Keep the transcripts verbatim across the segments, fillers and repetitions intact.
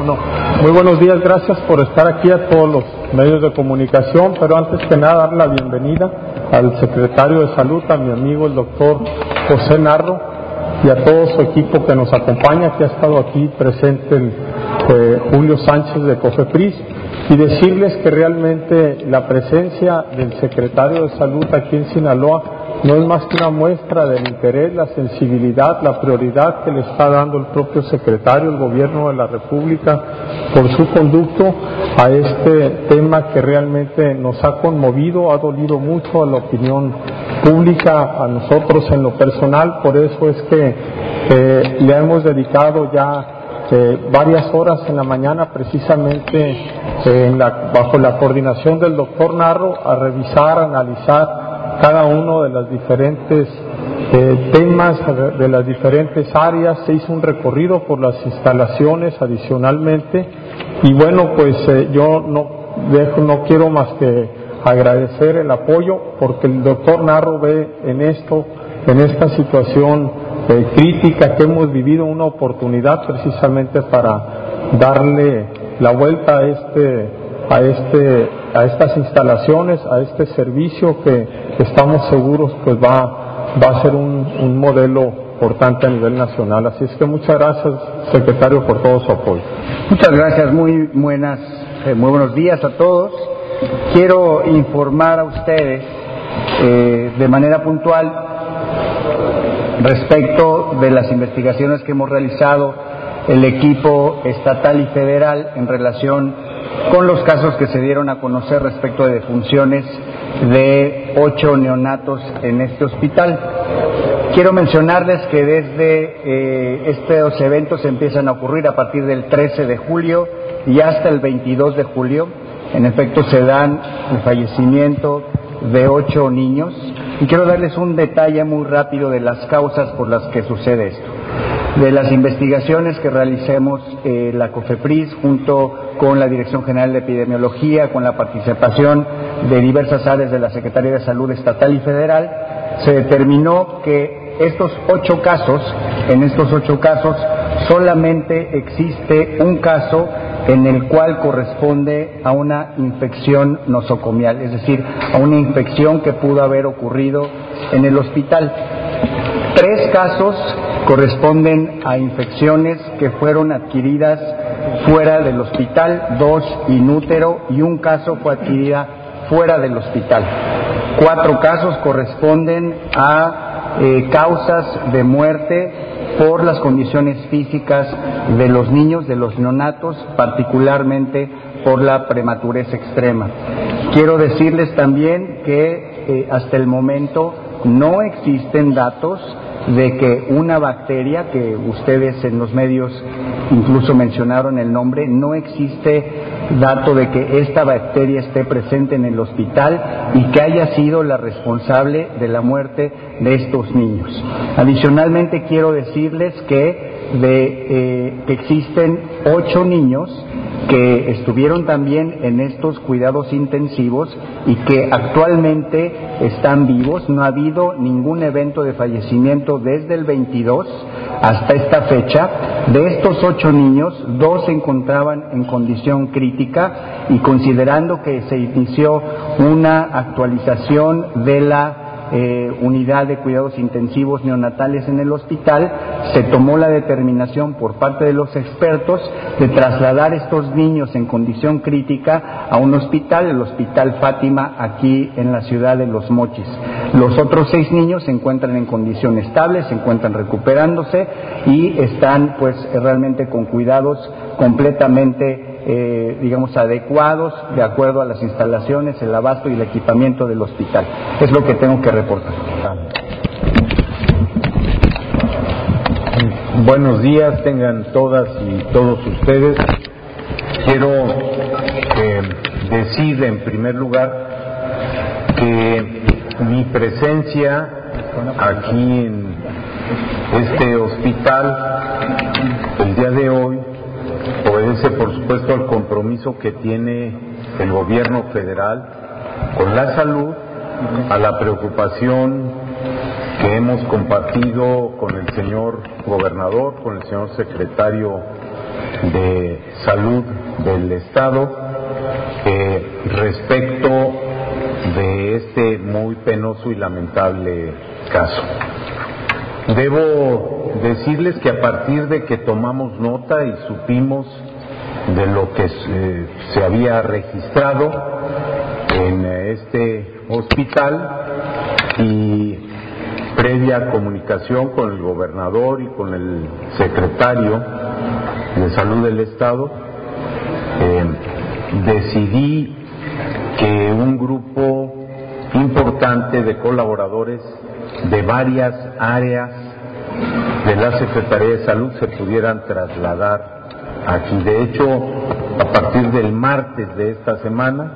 no. Muy buenos días, gracias por estar aquí a todos los medios de comunicación, pero antes que nada dar la bienvenida al secretario de Salud, a mi amigo el doctor José Narro, y a todo su equipo que nos acompaña, que ha estado aquí presente el eh, Julio Sánchez de COFEPRIS, y decirles que realmente la presencia del secretario de Salud aquí en Sinaloa no es más que una muestra del interés, la sensibilidad, la prioridad que le está dando el propio secretario, el gobierno de la República, por su conducto a este tema que realmente nos ha conmovido, ha dolido mucho a la opinión pública, a nosotros en lo personal. Por eso es que eh, le hemos dedicado ya eh, varias horas en la mañana, precisamente eh, en la, bajo la coordinación del doctor Narro, a revisar, analizar cada uno de los diferentes eh, temas, de las diferentes áreas. Se hizo un recorrido por las instalaciones adicionalmente, y bueno, pues eh, yo no dejo, no quiero más que agradecer el apoyo, porque el doctor Narro ve en esto, en esta situación eh, crítica que hemos vivido, una oportunidad precisamente para darle la vuelta a este, a este, a estas instalaciones, a este servicio que, que estamos seguros pues va, va a ser un, un modelo importante a nivel nacional. Así es que muchas gracias, secretario, por todo su apoyo. Muchas gracias, muy buenas, eh, muy buenos días a todos. Quiero informar a ustedes eh, de manera puntual respecto de las investigaciones que hemos realizado el equipo estatal y federal en relación con los casos que se dieron a conocer respecto de defunciones de ocho neonatos en este hospital. Quiero mencionarles que desde eh, estos eventos empiezan a ocurrir a partir del trece de julio y hasta el veintidós de julio. En efecto, se dan el fallecimiento de ocho niños, y quiero darles un detalle muy rápido de las causas por las que sucede esto. De las investigaciones que realicemos eh, la COFEPRIS junto con la Dirección General de Epidemiología, con la participación de diversas áreas de la Secretaría de Salud estatal y federal, se determinó que estos ocho casos, en estos ocho casos, solamente existe un caso en el cual corresponde a una infección nosocomial, es decir, a una infección que pudo haber ocurrido en el hospital. Tres casos corresponden a infecciones que fueron adquiridas fuera del hospital, dos inútero, y un caso fue adquirida fuera del hospital. Cuatro casos corresponden a eh, causas de muerte por las condiciones físicas de los niños, de los neonatos, particularmente por la prematurez extrema. Quiero decirles también que eh, hasta el momento no existen datos de que una bacteria, que ustedes en los medios incluso mencionaron el nombre, no existe dato de que esta bacteria esté presente en el hospital y que haya sido la responsable de la muerte de estos niños. Adicionalmente, quiero decirles que, de, eh, que existen ocho niños que estuvieron también en estos cuidados intensivos y que actualmente están vivos. No ha habido ningún evento de fallecimiento desde el veintidós hasta esta fecha. De estos ocho niños, dos se encontraban en condición crítica, y considerando que se inició una actualización de la Eh, unidad de cuidados intensivos neonatales en el hospital, se tomó la determinación por parte de los expertos de trasladar estos niños en condición crítica a un hospital, el Hospital Fátima, aquí en la ciudad de Los Mochis. Los otros seis niños se encuentran en condición estable, se encuentran recuperándose y están pues realmente con cuidados completamente Eh, digamos, adecuados de acuerdo a las instalaciones, el abasto y el equipamiento del hospital. Es lo que tengo que reportar. Buenos días tengan todas y todos ustedes. Quiero eh, decir en primer lugar que mi presencia aquí en este hospital el día de hoy obedece, por supuesto, al compromiso que tiene el gobierno federal con la salud, a la preocupación que hemos compartido con el señor gobernador, con el señor secretario de Salud del Estado eh, respecto de este muy penoso y lamentable caso. Debo decirles que a partir de que tomamos nota y supimos de lo que se, se había registrado en este hospital y previa comunicación con el gobernador y con el secretario de Salud del Estado, eh, decidí que un grupo importante de colaboradores de varias áreas de la Secretaría de Salud se pudieran trasladar aquí. De hecho, a partir del martes de esta semana,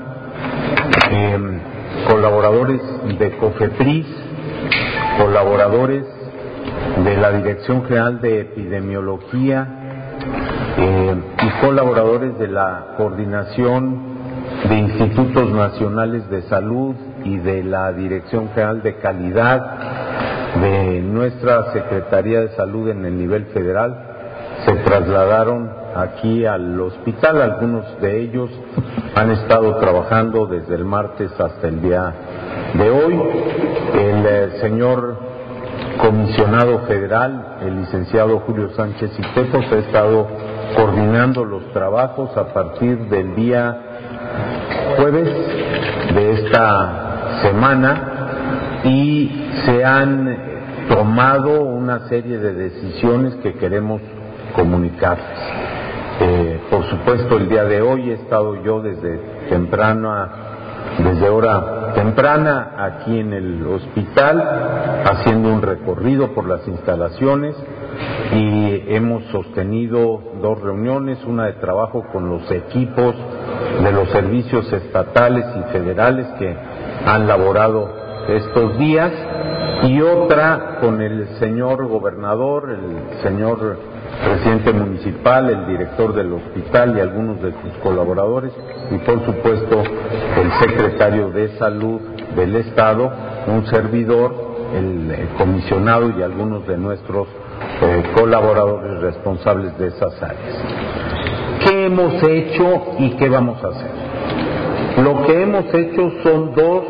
eh, colaboradores de COFEPRIS, colaboradores de la Dirección General de Epidemiología eh, y colaboradores de la Coordinación de Institutos Nacionales de Salud y de la Dirección General de Calidad de nuestra Secretaría de Salud en el nivel federal se trasladaron aquí al hospital. Algunos de ellos han estado trabajando desde el martes hasta el día de hoy. El eh, señor comisionado federal, el licenciado Julio Sánchez Ictepos, ha estado coordinando los trabajos a partir del día jueves de esta semana y se han tomado una serie de decisiones que queremos comunicarles. Eh, por supuesto, el día de hoy he estado yo desde temprana, desde hora temprana aquí en el hospital haciendo un recorrido por las instalaciones y hemos sostenido dos reuniones, una de trabajo con los equipos de los servicios estatales y federales que han laborado estos días y otra con el señor gobernador, el señor presidente municipal, el director del hospital y algunos de sus colaboradores y por supuesto el secretario de Salud del Estado, un servidor, el, el comisionado y algunos de nuestros eh, colaboradores responsables de esas áreas. ¿Qué hemos hecho y qué vamos a hacer? Lo que hemos hecho son dos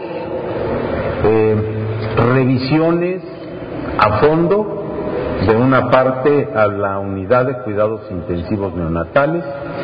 eh, revisiones a fondo, de una parte a la unidad de cuidados intensivos neonatales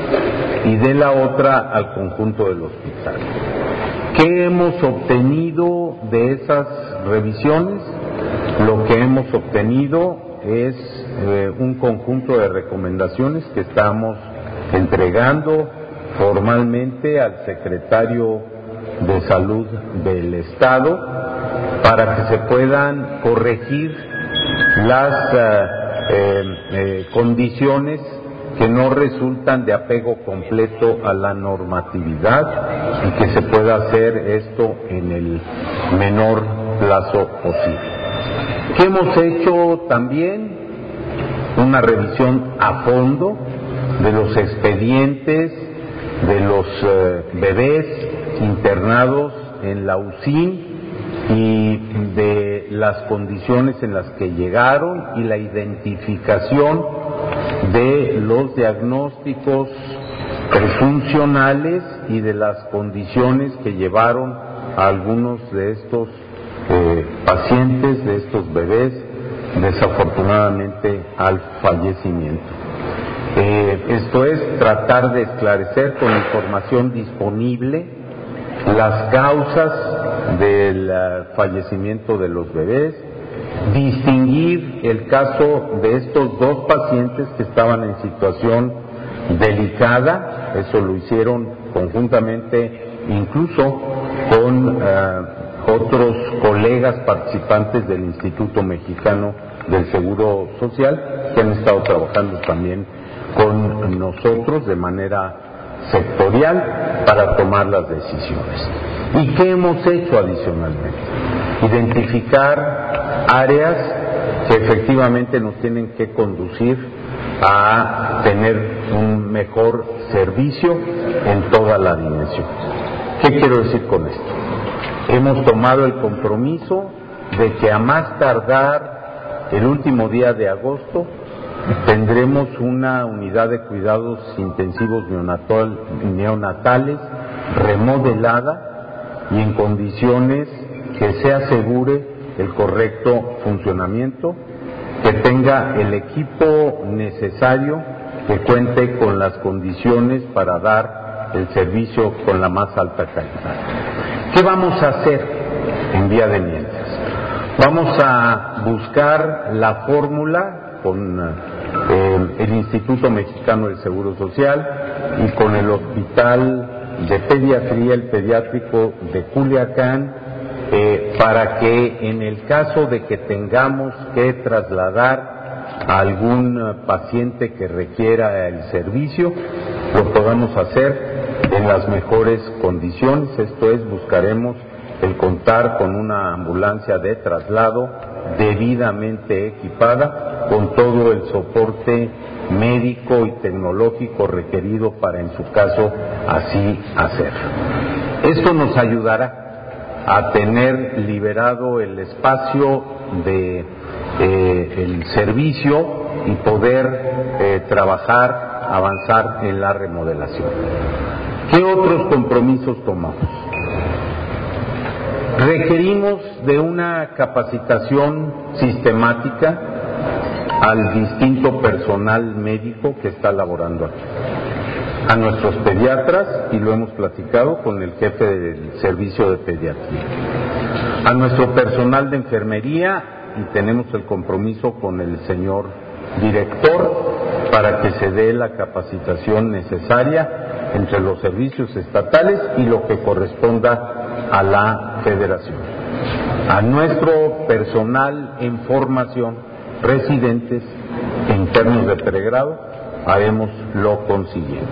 y de la otra al conjunto del hospital. ¿Qué hemos obtenido de esas revisiones? Lo que hemos obtenido es eh, un conjunto de recomendaciones que estamos entregando formalmente al secretario de Salud del Estado para que se puedan corregir las eh, eh, condiciones que no resultan de apego completo a la normatividad y que se pueda hacer esto en el menor plazo posible. ¿Qué hemos hecho también? Una revisión a fondo de los expedientes de los eh, bebés internados en la U C I N y de las condiciones en las que llegaron y la identificación de los diagnósticos prefuncionales y de las condiciones que llevaron a algunos de estos eh, pacientes, de estos bebés, desafortunadamente al fallecimiento. Eh, esto es tratar de esclarecer con información disponible las causas del uh, fallecimiento de los bebés, distinguir el caso de estos dos pacientes que estaban en situación delicada, eso lo hicieron conjuntamente incluso con uh, otros colegas participantes del Instituto Mexicano del Seguro Social que han estado trabajando también con nosotros de manera sectorial para tomar las decisiones. ¿Y qué hemos hecho adicionalmente? Identificar áreas que efectivamente nos tienen que conducir a tener un mejor servicio en toda la dimensión. ¿Qué quiero decir con esto? Hemos tomado el compromiso de que a más tardar el último día de agosto tendremos una unidad de cuidados intensivos neonatal, neonatales remodelada y en condiciones que se asegure el correcto funcionamiento, que tenga el equipo necesario, que cuente con las condiciones para dar el servicio con la más alta calidad. ¿Qué vamos a hacer en vía de mientras? Vamos a buscar la fórmula con eh, el Instituto Mexicano del Seguro Social y con el Hospital de Pediatría, el Pediátrico de Culiacán, eh, para que en el caso de que tengamos que trasladar a algún paciente que requiera el servicio, lo podamos hacer en las mejores condiciones. Esto es, buscaremos el contar con una ambulancia de traslado debidamente equipada, con todo el soporte médico y tecnológico requerido para, en su caso, así hacerlo. Esto nos ayudará a tener liberado el espacio de eh, el servicio y poder eh, trabajar, avanzar en la remodelación. ¿Qué otros compromisos tomamos? Requerimos de una capacitación sistemática al distinto personal médico que está laborando aquí, a nuestros pediatras, y lo hemos platicado con el jefe del servicio de pediatría, a nuestro personal de enfermería, y tenemos el compromiso con el señor director para que se dé la capacitación necesaria entre los servicios estatales y lo que corresponda a la federación. A nuestro personal en formación, residentes e internos de pregrado, haremos lo consiguiente.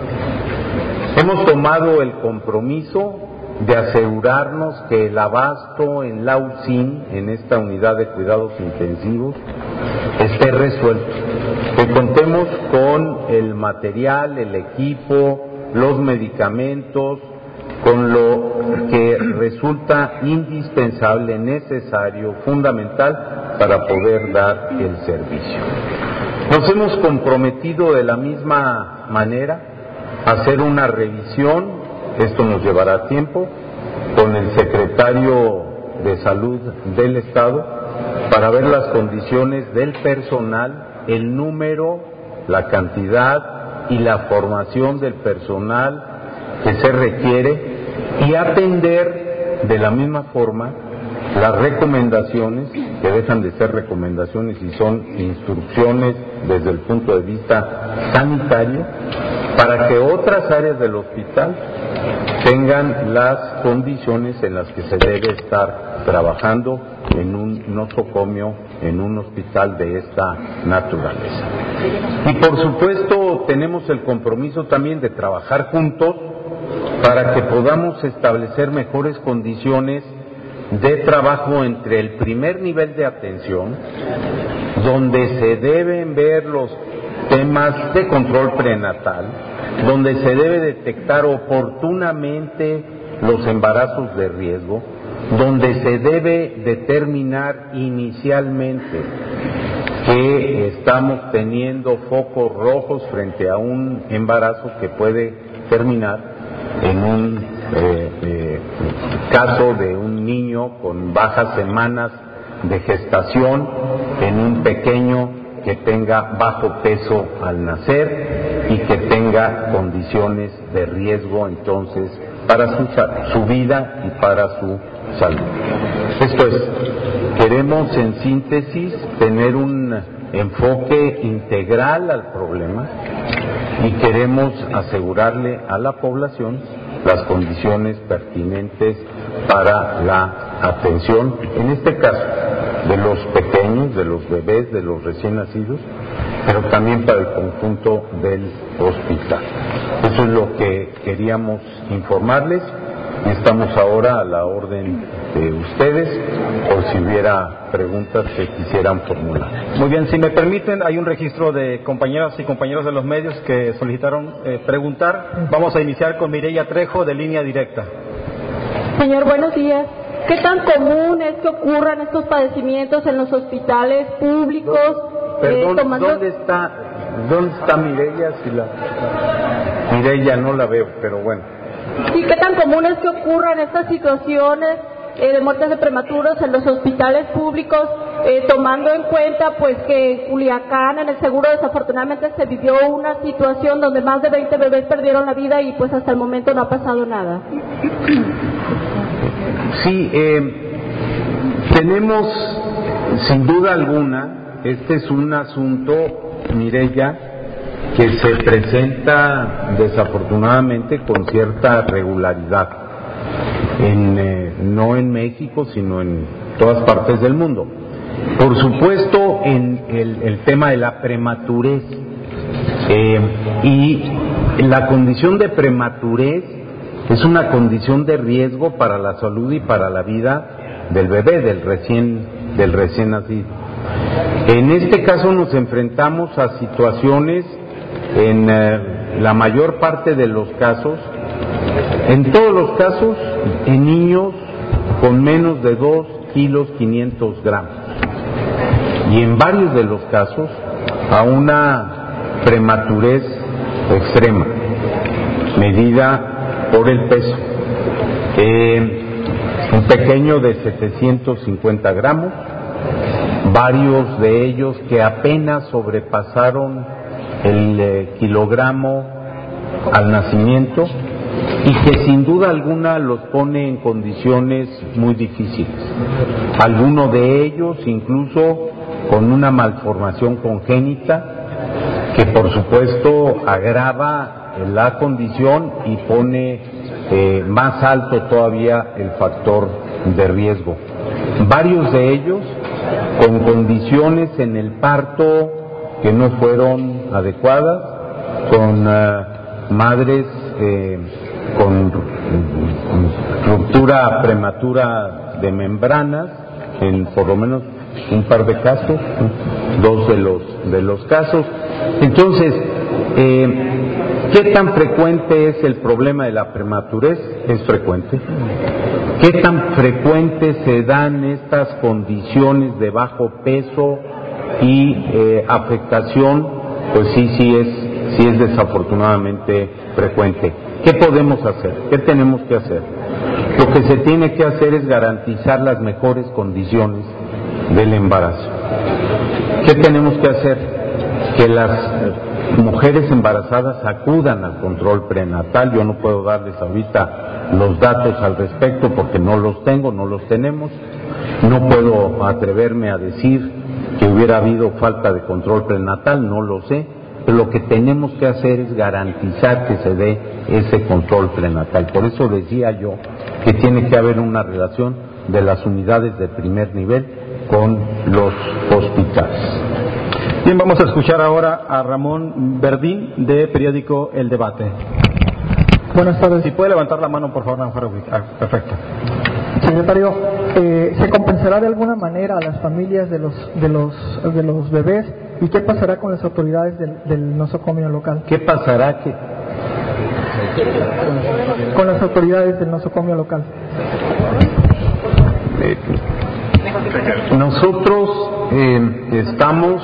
Hemos tomado el compromiso de asegurarnos que el abasto en la U C I N, en esta unidad de cuidados intensivos, esté resuelto, que contemos con el material, el equipo, los medicamentos, con lo que resulta indispensable, necesario, fundamental para poder dar el servicio. Nos hemos comprometido de la misma manera a hacer una revisión, esto nos llevará tiempo, con el secretario de Salud del Estado para ver las condiciones del personal, el número, la cantidad y la formación del personal que se requiere y atender de la misma forma las recomendaciones, que dejan de ser recomendaciones y son instrucciones desde el punto de vista sanitario, para que otras áreas del hospital tengan las condiciones en las que se debe estar trabajando en un nosocomio, en un hospital de esta naturaleza. Y por supuesto tenemos el compromiso también de trabajar juntos para que podamos establecer mejores condiciones de trabajo entre el primer nivel de atención, donde se deben ver los temas de control prenatal, donde se debe detectar oportunamente los embarazos de riesgo, donde se debe determinar inicialmente que estamos teniendo focos rojos frente a un embarazo que puede terminar en un eh, eh, caso de un niño con bajas semanas de gestación, en un pequeño que tenga bajo peso al nacer y que tenga condiciones de riesgo entonces para su, su vida y para su salud. Esto es, queremos en síntesis tener un enfoque integral al problema y queremos asegurarle a la población las condiciones pertinentes para la atención, en este caso, de los pequeños, de los bebés, de los recién nacidos, pero también para el conjunto del hospital. Eso es lo que queríamos informarles. Estamos ahora a la orden de ustedes, por si hubiera preguntas que quisieran formular. Muy bien, si me permiten, hay un registro de compañeras y compañeros de los medios que solicitaron eh, preguntar. Vamos a iniciar con Mireya Trejo, de Línea Directa. Señor, buenos días. ¿Qué tan común es que ocurran estos padecimientos en los hospitales públicos Perdón, eh, tomando... ¿dónde está, dónde está Mireya? Si la... Mireya no la veo, pero bueno. Sí, ¿qué tan común es que ocurran estas situaciones eh, de muertes de prematuros en los hospitales públicos, eh, tomando en cuenta pues que en Culiacán, en el Seguro, desafortunadamente se vivió una situación donde más de veinte bebés perdieron la vida y pues hasta el momento no ha pasado nada? Sí, eh, tenemos sin duda alguna, este es un asunto, Mireya, que se presenta desafortunadamente con cierta regularidad, en, eh, no en México, sino en todas partes del mundo. Por supuesto, en el, el tema de la prematurez, eh, y la condición de prematurez es una condición de riesgo para la salud y para la vida del bebé, del recién, del recién nacido. En este caso nos enfrentamos a situaciones, en eh, la mayor parte de los casos, en todos los casos, en niños con menos de dos kilos quinientos gramos, y en varios de los casos a una prematurez extrema, medida por el peso. Eh, un pequeño de setecientos cincuenta gramos, varios de ellos que apenas sobrepasaron el eh, kilogramo al nacimiento, y que sin duda alguna los pone en condiciones muy difíciles. Algunos de ellos incluso con una malformación congénita que por supuesto agrava la condición y pone eh, más alto todavía el factor de riesgo. Varios de ellos con condiciones en el parto que no fueron adecuadas, con uh, madres eh, con ruptura prematura de membranas, en por lo menos un par de casos, dos de los de los casos. Entonces, eh, ¿qué tan frecuente es el problema de la prematurez? Es frecuente. ¿Qué tan frecuente se dan estas condiciones de bajo peso y eh, afectación? Pues sí, sí es, sí es desafortunadamente frecuente. ¿Qué podemos hacer? ¿Qué tenemos que hacer? Lo que se tiene que hacer es garantizar las mejores condiciones del embarazo. ¿Qué tenemos que hacer? Que las mujeres embarazadas acudan al control prenatal. Yo no puedo darles ahorita los datos al respecto porque no los tengo, no los tenemos. No puedo atreverme a decir que hubiera habido falta de control prenatal, no lo sé. Pero lo que tenemos que hacer es garantizar que se dé ese control prenatal. Por eso decía yo que tiene que haber una relación de las unidades de primer nivel con los hospitales. Bien, vamos a escuchar ahora a Ramón Verdín, de periódico El Debate. Buenas tardes. Si puede levantar la mano, por favor. Ah, perfecto. Secretario, eh, ¿se compensará de alguna manera a las familias de los de los de los bebés? ¿Y qué pasará con las autoridades del, del nosocomio local? ¿Qué pasará? ¿Qué? Con las autoridades del nosocomio local. Eh, nosotros eh, estamos,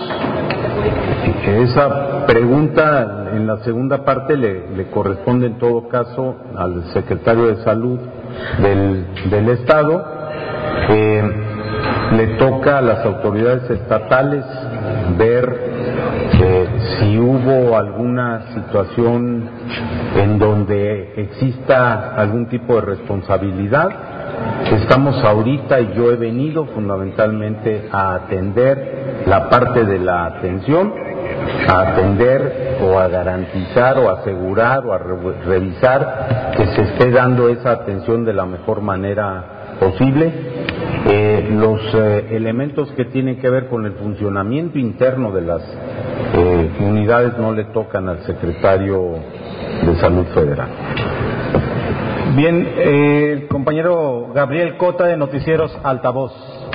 esa pregunta en la segunda parte le, le corresponde en todo caso al secretario de Salud del, del Estado. Eh, le toca a las autoridades estatales ver eh, si hubo alguna situación en donde exista algún tipo de responsabilidad. Estamos ahorita, y yo he venido fundamentalmente a atender la parte de la atención, a atender o a garantizar o asegurar o a re revisar que se esté dando esa atención de la mejor manera posible. Eh, los eh, elementos que tienen que ver con el funcionamiento interno de las eh, unidades no le tocan al secretario de Salud Federal. Bien, eh, el compañero Gabriel Cota, de Noticieros Altavoz.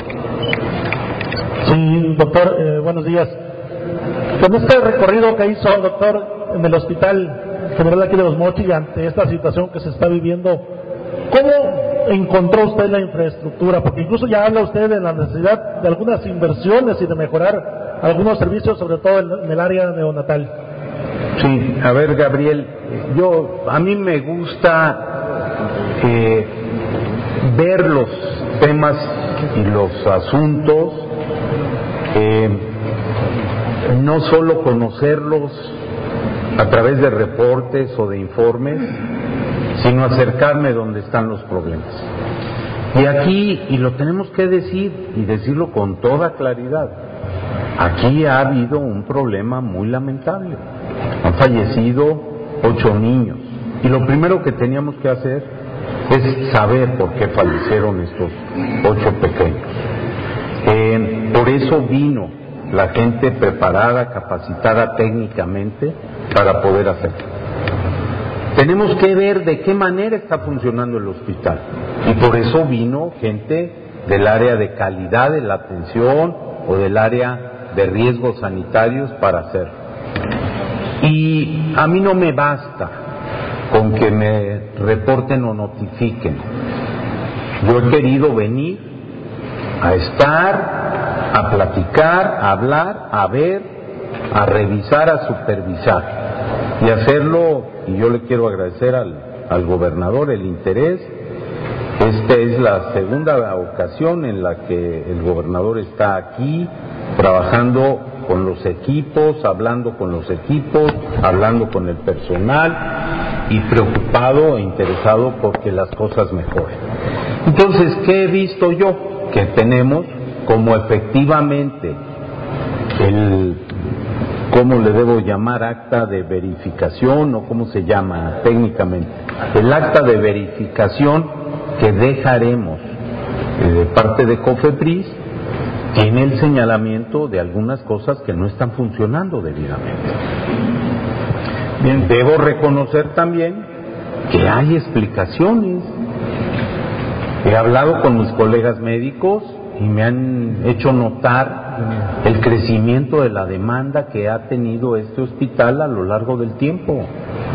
Sí, doctor, eh, buenos días. Con este recorrido que hizo el doctor en el Hospital General aquí de Los Mochis, ante esta situación que se está viviendo, ¿cómo encontró usted la infraestructura? Porque incluso ya habla usted de la necesidad de algunas inversiones y de mejorar algunos servicios, sobre todo en, en el área neonatal. Sí, a ver, Gabriel, yo a mí me gusta eh, ver los temas y los asuntos, eh, no solo conocerlos a través de reportes o de informes, sino acercarme donde están los problemas. Y aquí, y lo tenemos que decir, y decirlo con toda claridad, aquí ha habido un problema muy lamentable. Han fallecido ocho niños, y lo primero que teníamos que hacer es saber por qué fallecieron estos ocho pequeños. Eh, por eso vino la gente preparada, capacitada técnicamente para poder hacerlo. Tenemos que ver de qué manera está funcionando el hospital, y por eso vino gente del área de calidad de la atención o del área de riesgos sanitarios para hacerlo. Y a mí no me basta con que me reporten o notifiquen. Yo he querido venir a estar, a platicar, a hablar, a ver, a revisar, a supervisar y hacerlo. Y yo le quiero agradecer al, al gobernador el interés. Esta es la segunda ocasión en la que el gobernador está aquí trabajando con los equipos, hablando con los equipos, hablando con el personal y preocupado e interesado porque las cosas mejoren. Entonces, ¿qué he visto yo? Que tenemos como efectivamente el, ¿cómo le debo llamar? Acta de verificación, o cómo se llama técnicamente, el acta de verificación que dejaremos eh, de parte de COFEPRIS tiene el señalamiento de algunas cosas que no están funcionando debidamente. Bien, debo reconocer también que hay explicaciones. He hablado con mis colegas médicos y me han hecho notar el crecimiento de la demanda que ha tenido este hospital a lo largo del tiempo.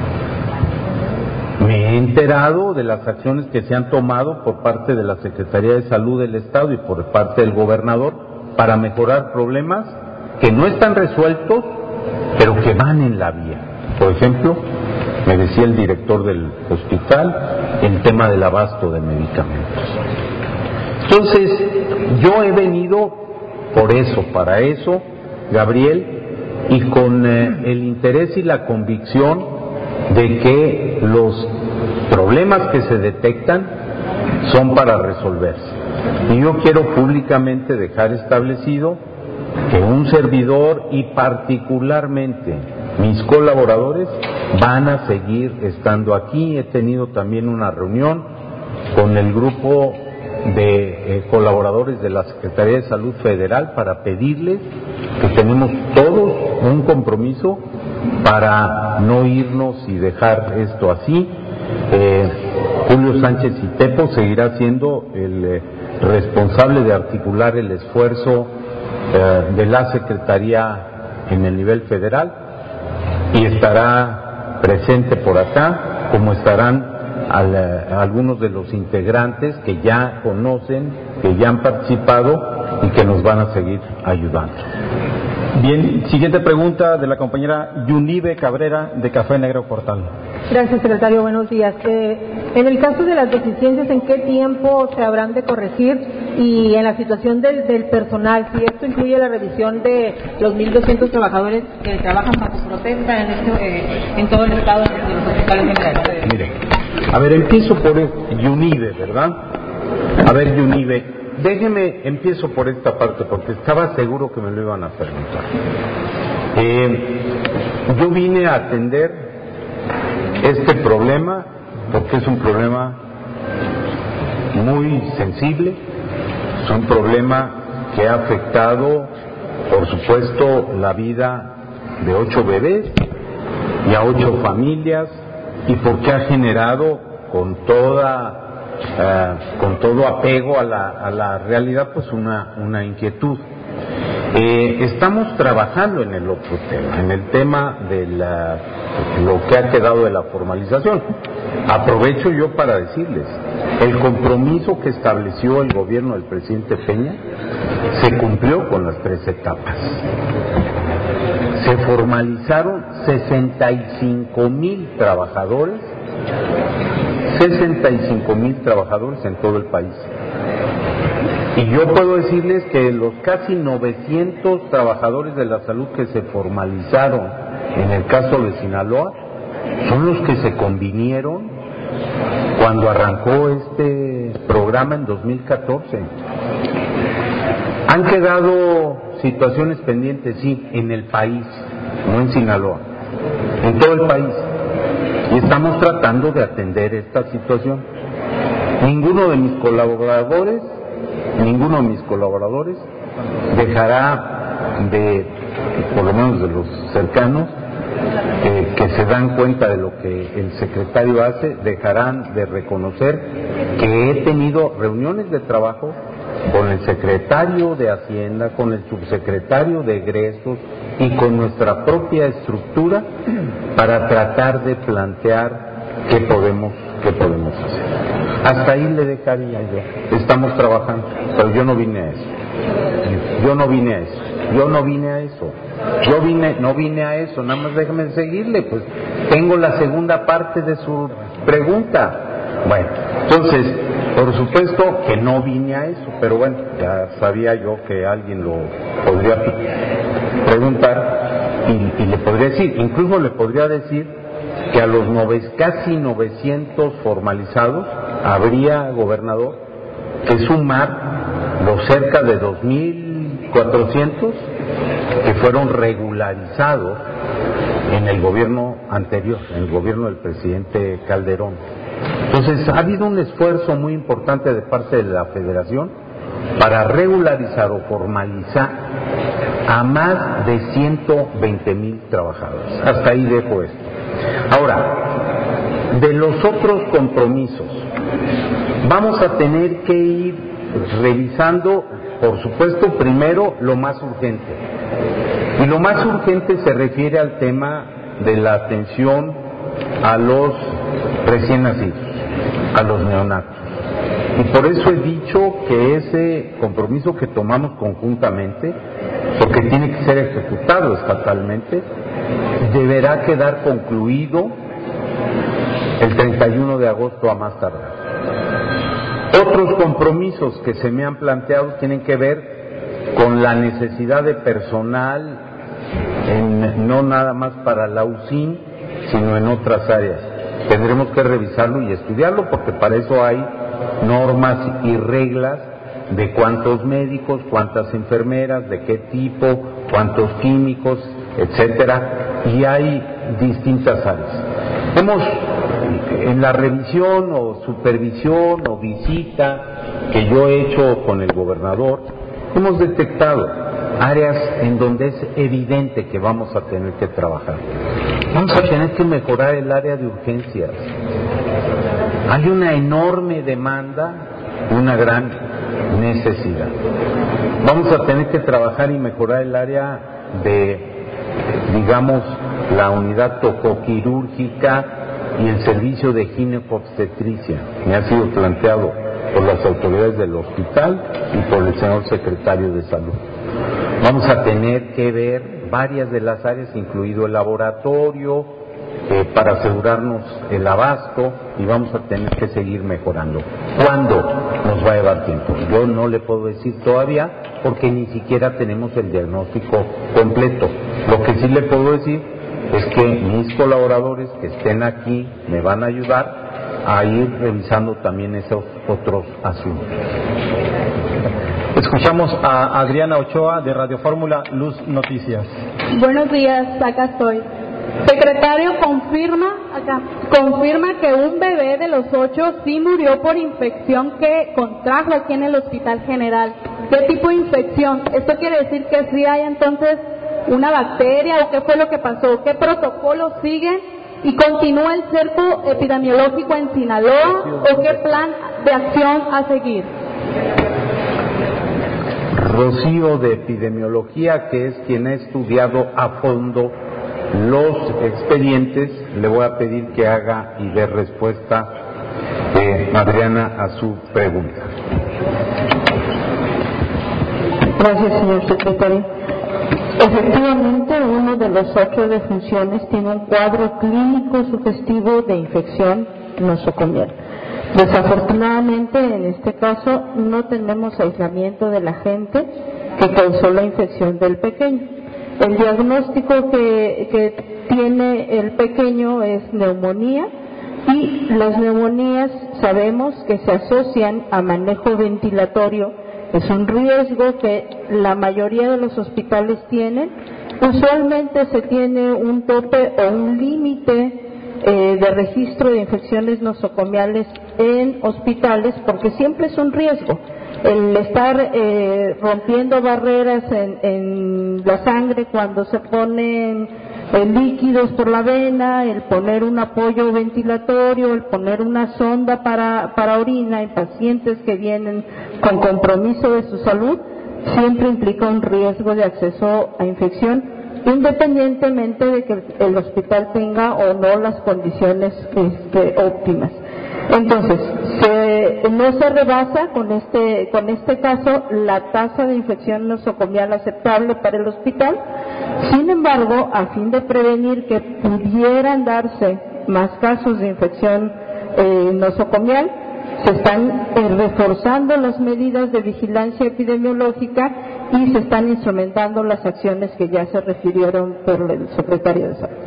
Me he enterado de las acciones que se han tomado por parte de la Secretaría de Salud del Estado y por parte del gobernador para mejorar problemas que no están resueltos, pero que van en la vía. Por ejemplo, me decía el director del hospital, el tema del abasto de medicamentos. Entonces, yo he venido por eso, para eso, Gabriel, y con eh, el interés y la convicción de que los problemas que se detectan son para resolverse. Y yo quiero públicamente dejar establecido que un servidor y particularmente mis colaboradores van a seguir estando aquí. He tenido también una reunión con el grupo de eh, colaboradores de la Secretaría de Salud Federal para pedirles que tenemos todos un compromiso para no irnos y dejar esto así. Eh, Julio Sánchez Itepo seguirá siendo el eh, responsable de articular el esfuerzo eh, de la Secretaría en el nivel federal y estará presente por acá, como estarán al, eh, algunos de los integrantes que ya conocen, que ya han participado y que nos van a seguir ayudando. Bien, siguiente pregunta de la compañera Yunibe Cabrera de Café Negro Portal. Gracias, secretario. Buenos días. Eh, en el caso de las deficiencias, ¿en qué tiempo se habrán de corregir? Y en la situación del, del personal, si esto incluye la revisión de los mil doscientos trabajadores que trabajan bajo protesta en, este, eh, en todo el estado de los hospitales generales. Mire, a ver, empiezo por Yunibe, ¿verdad? A ver, Yunibe. Déjeme, empiezo por esta parte porque estaba seguro que me lo iban a preguntar. Eh, yo vine a atender este problema porque es un problema muy sensible, es un problema que ha afectado, por supuesto, la vida de ocho bebés y a ocho familias, y porque ha generado con toda Uh, con todo apego a la, a la realidad, pues una, una inquietud. Eh, estamos trabajando en el otro tema, en el tema de la, lo que ha quedado de la formalización. Aprovecho yo para decirles, el compromiso que estableció el gobierno del presidente Peña se cumplió con las tres etapas. Se formalizaron sesenta y cinco mil trabajadores, sesenta y cinco mil trabajadores en todo el país. Y yo puedo decirles que los casi novecientos trabajadores de la salud que se formalizaron en el caso de Sinaloa son los que se convinieron cuando arrancó este programa en dos mil catorce. Han quedado situaciones pendientes, sí, en el país, no en Sinaloa, en todo el país. Y estamos tratando de atender esta situación. Ninguno de mis colaboradores Ninguno de mis colaboradores dejará de, por lo menos de los cercanos, eh, que se dan cuenta de lo que el secretario hace, dejarán de reconocer que he tenido reuniones de trabajo con el secretario de Hacienda, con el subsecretario de Egresos y con nuestra propia estructura para tratar de plantear qué podemos, qué podemos hacer. Hasta ahí le dejaría yo. Estamos trabajando, pero yo no vine a eso. Yo no vine a eso. Yo no vine a eso. Yo vine, no vine a eso. Nada más déjeme seguirle, pues tengo la segunda parte de su pregunta. Bueno, entonces, por supuesto que no vine a eso, pero bueno, ya sabía yo que alguien lo podría preguntar y, y le podría decir, incluso le podría decir que a los nove, casi novecientos formalizados habría, gobernador, que sumar los cerca de dos mil cuatrocientos que fueron regularizados en el gobierno anterior, en el gobierno del presidente Calderón. Entonces ha habido un esfuerzo muy importante de parte de la Federación para regularizar o formalizar a más de ciento veinte mil trabajadores. Hasta ahí dejo esto. Ahora, de los otros compromisos, vamos a tener que ir revisando, por supuesto, primero lo más urgente. Y lo más urgente se refiere al tema de la atención a los recién nacidos, a los neonatos. Y por eso he dicho que ese compromiso que tomamos conjuntamente, porque tiene que ser ejecutado estatalmente, deberá quedar concluido el treinta y uno de agosto a más tardar. Otros compromisos que se me han planteado tienen que ver con la necesidad de personal, en, no nada más para la U C I N, sino en otras áreas. Tendremos que revisarlo y estudiarlo porque para eso hay normas y reglas de cuántos médicos, cuántas enfermeras, de qué tipo, cuántos químicos, etcétera, y hay distintas áreas. Hemos, en la revisión o supervisión o visita que yo he hecho con el gobernador, hemos detectado áreas en donde es evidente que vamos a tener que trabajar. Vamos a tener que mejorar el área de urgencias. Hay una enorme demanda, una gran necesidad. Vamos a tener que trabajar y mejorar el área de, digamos, la unidad tocoquirúrgica y el servicio de ginecobstetricia. Me ha sido planteado por las autoridades del hospital y por el señor secretario de Salud. Vamos a tener que ver varias de las áreas, incluido el laboratorio, eh, para asegurarnos el abasto, y vamos a tener que seguir mejorando. ¿Cuándo nos va a llevar tiempo? Yo no le puedo decir todavía porque ni siquiera tenemos el diagnóstico completo. Lo que sí le puedo decir es que mis colaboradores que estén aquí me van a ayudar a ir revisando también esos otros asuntos. Escuchamos a Adriana Ochoa de Radio Fórmula Luz Noticias. Buenos días, acá estoy. Secretario, confirma acá, confirma que un bebé de los ocho sí murió por infección que contrajo aquí en el Hospital General. ¿Qué tipo de infección? ¿Esto quiere decir que sí hay entonces una bacteria o qué fue lo que pasó? ¿Qué protocolo siguen? ¿Y continúa el cerco epidemiológico en Sinaloa o qué plan de acción a seguir? Rocío de Epidemiología, que es quien ha estudiado a fondo los expedientes, le voy a pedir que haga y dé respuesta, eh, Adriana, a su pregunta. Gracias, señor secretario. Efectivamente, uno de los ocho defunciones tiene un cuadro clínico sugestivo de infección nosocomial. Desafortunadamente, en este caso, no tenemos aislamiento del agente que causó la infección del pequeño. El diagnóstico que, que tiene el pequeño es neumonía, y las neumonías sabemos que se asocian a manejo ventilatorio. Es un riesgo que la mayoría de los hospitales tienen. Usualmente se tiene un tope o un límite eh, de registro de infecciones nosocomiales en hospitales, porque siempre es un riesgo el estar eh, rompiendo barreras en, en la sangre cuando se ponen eh, líquidos por la vena, el poner un apoyo ventilatorio, el poner una sonda para, para orina en pacientes que vienen con compromiso de su salud, siempre implica un riesgo de acceso a infección, independientemente de que el hospital tenga o no las condiciones este, óptimas. Entonces, se, no se rebasa con este, con este caso la tasa de infección nosocomial aceptable para el hospital. Sin embargo, a fin de prevenir que pudieran darse más casos de infección eh, nosocomial, se están eh, reforzando las medidas de vigilancia epidemiológica y se están instrumentando las acciones que ya se refirieron por el secretario de Salud.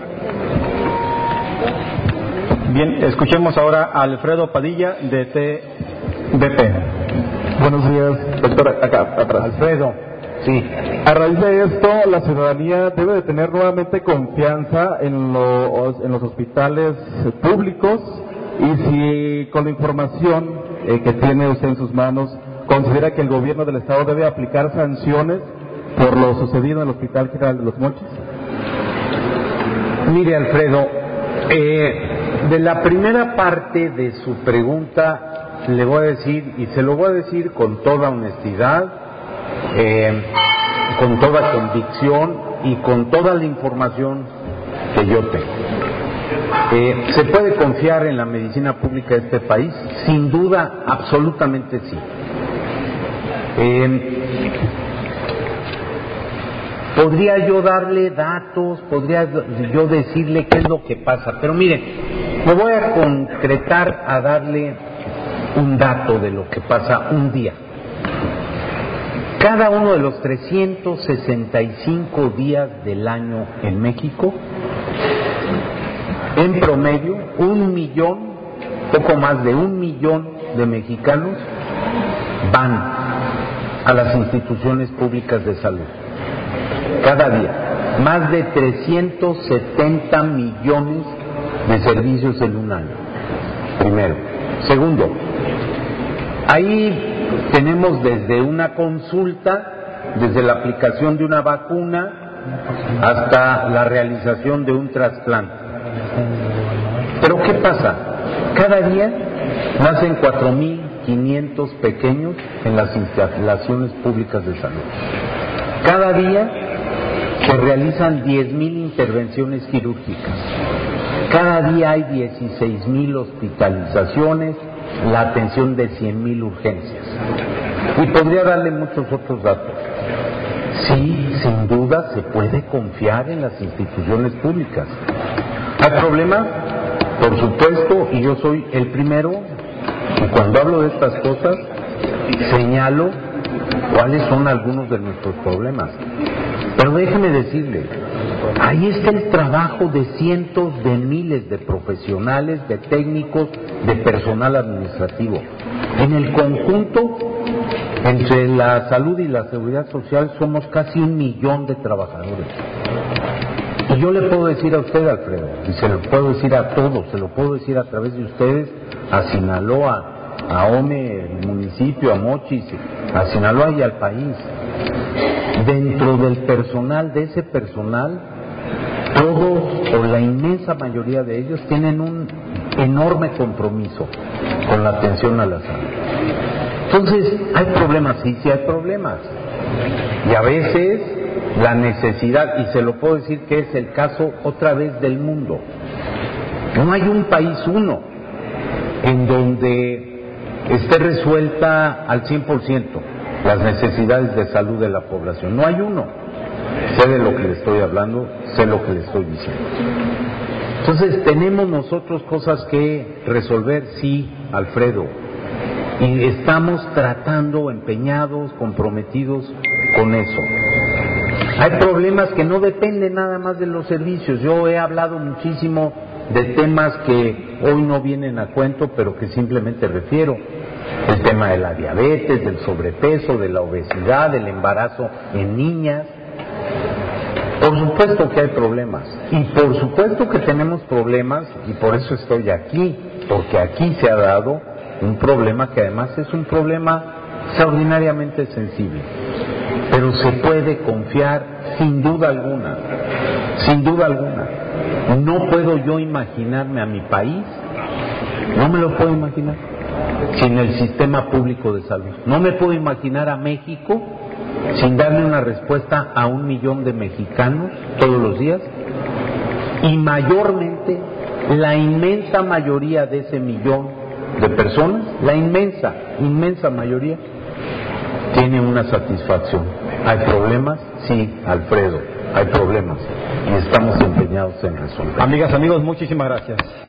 Bien, escuchemos ahora a Alfredo Padilla de T D P. Buenos días, doctor, acá atrás. Alfredo, sí. A raíz de esto, la ciudadanía debe de tener nuevamente confianza en los, en los hospitales públicos, y si con la información eh, que tiene usted en sus manos, considera que el gobierno del estado debe aplicar sanciones por lo sucedido en el Hospital General de Los Mochis. Mire, Alfredo, eh, de la primera parte de su pregunta le voy a decir, y se lo voy a decir con toda honestidad, eh, con toda convicción y con toda la información que yo tengo. Eh, ¿Se puede confiar en la medicina pública de este país? Sin duda, absolutamente sí. Eh, podría yo darle datos, podría yo decirle qué es lo que pasa, pero mire, me voy a concretar a darle un dato de lo que pasa un día. Cada uno de los trescientos sesenta y cinco días del año en México, en promedio, un millón, poco más de un millón de mexicanos van a las instituciones públicas de salud. Cada día, más de trescientos setenta millones de servicios en un año. Primero. Segundo, ahí tenemos desde una consulta, desde la aplicación de una vacuna, hasta la realización de un trasplante. Pero ¿qué pasa? Cada día nacen cuatro mil quinientos pequeños en las instalaciones públicas de salud. Cada día se realizan diez mil intervenciones quirúrgicas. Cada día hay dieciséis mil hospitalizaciones, la atención de cien mil urgencias. Y podría darle muchos otros datos. Sí, sin duda se puede confiar en las instituciones públicas. ¿Hay problemas? Por supuesto, y yo soy el primero, y cuando hablo de estas cosas, señalo cuáles son algunos de nuestros problemas. Pero déjeme decirle, ahí está el trabajo de cientos de miles de profesionales, de técnicos, de personal administrativo. En el conjunto, entre la salud y la seguridad social, somos casi un millón de trabajadores. Y yo le puedo decir a usted, Alfredo, y se lo puedo decir a todos, se lo puedo decir a través de ustedes, a Sinaloa, a Ome, el municipio, a Mochis, a Sinaloa y al país. Dentro del personal, de ese personal, todos o la inmensa mayoría de ellos tienen un enorme compromiso con la atención a la salud. Entonces, ¿hay problemas? Sí, sí hay problemas. Y a veces la necesidad, y se lo puedo decir que es el caso otra vez del mundo, no hay un país uno en donde esté resuelta al cien por ciento las necesidades de salud de la población, no hay uno. Sé de lo que le estoy hablando, sé lo que le estoy diciendo. Entonces tenemos nosotros cosas que resolver, sí, Alfredo, y estamos tratando, empeñados, comprometidos con eso. Hay problemas que no dependen nada más de los servicios. Yo he hablado muchísimo de temas que hoy no vienen a cuento, pero que simplemente refiero. El tema de la diabetes, del sobrepeso, de la obesidad, del embarazo en niñas. Por supuesto que hay problemas, y por supuesto que tenemos problemas, y por eso estoy aquí, porque aquí se ha dado un problema que además es un problema extraordinariamente sensible, pero se puede confiar sin duda alguna, sin duda alguna. No puedo yo imaginarme a mi país, no me lo puedo imaginar, sin el sistema público de salud. No me puedo imaginar a México sin darle una respuesta a un millón de mexicanos todos los días, y mayormente la inmensa mayoría de ese millón de personas, la inmensa, inmensa mayoría, tiene una satisfacción. ¿Hay problemas? Sí, Alfredo, hay problemas, y estamos empeñados en resolver. Amigas, amigos, muchísimas gracias.